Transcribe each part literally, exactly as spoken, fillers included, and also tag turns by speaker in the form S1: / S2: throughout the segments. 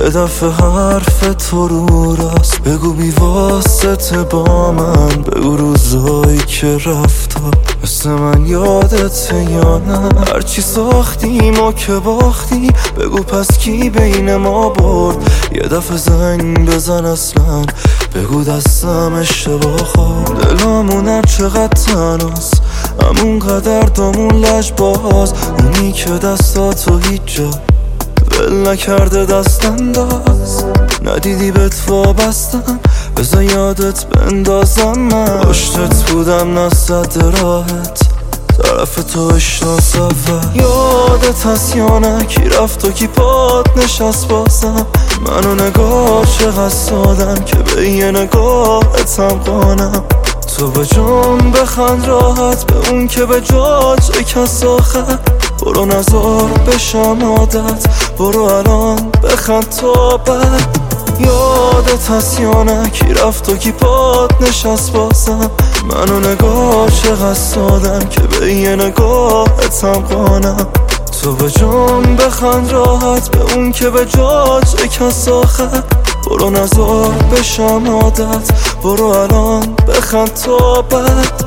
S1: یه دفعه حرف تو رو راست بگو بی واسطه با من، بگو روزایی که رفتا مثل من یادته یا نه. هرچی ساختیم و که باختی بگو پس کی بین ما برد. یه دفعه زنگ بزن اصلا بگو دستم اشتباه خورد. دلامون هر چقدر تناست همون قدر دامون لج باز، اونی که دستاتو هیچ جا ول نکرده دست انداز. ندیدی بهت وابستم بذار یادت بندازم، من پشتت بودم نصد راحت طرف تو اشناسم. یادت هست یا نه کی رفت و کی پاد نشست بازم. منو نگاه چقدر سادم که به یه نگاهت هم قانم. تو به جون بخند راحت به اون که به جا چه کس آخر. برو نزار بشم عادت، برو الان بخند تا بعد. یادت هست یا نه کی رفت و کی پاد نشست بازم. منو نگاه چقدر سادم که به یه نگاهت هم قانم. تو به جون بخند راحت به اون که به جا چه کس آخر. برو نزار بشم عادت، برو الان بخند تا بعد.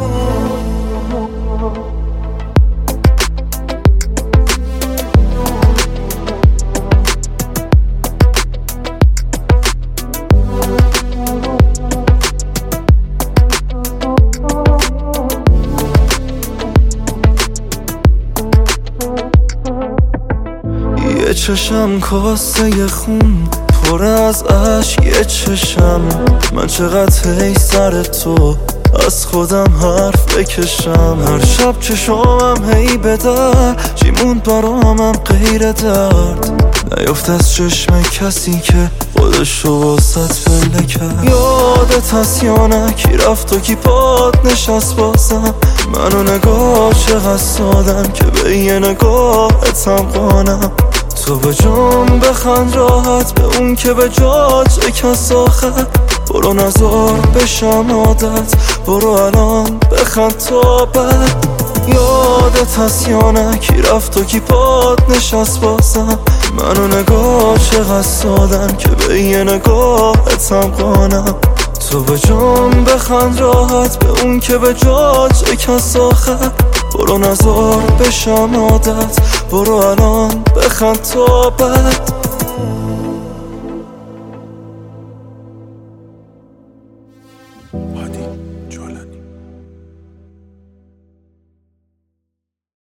S1: یه چشم کاسه خون پر از عشق، یه چشم من چقدر هی سر تو از خودم حرف بکشم. هر شب چشمم هی به در چی موند برامم غیر درد. نیفت از چشم کسی که خودشو واسط پله کرد. یادت هست یا نه کی رفت و کی پاد نشست بازم. منو نگاه چقدر سادم که به یه نگاهت هم قانم. تو به جون بخند راحت به اون که به جا چه کس آخر. برو نزار بشم عادت، برو الان بخند تا بعد. یادت هست یا نه کی رفت و کی پاد نشست بازم. منو نگاه چقدر سادم که به یه نگاهت هم قانم. تو به جون بخند راحت به اون که به جا چه کس آخر. برو نزار بشم عادت، برو الان بخند تا بعد.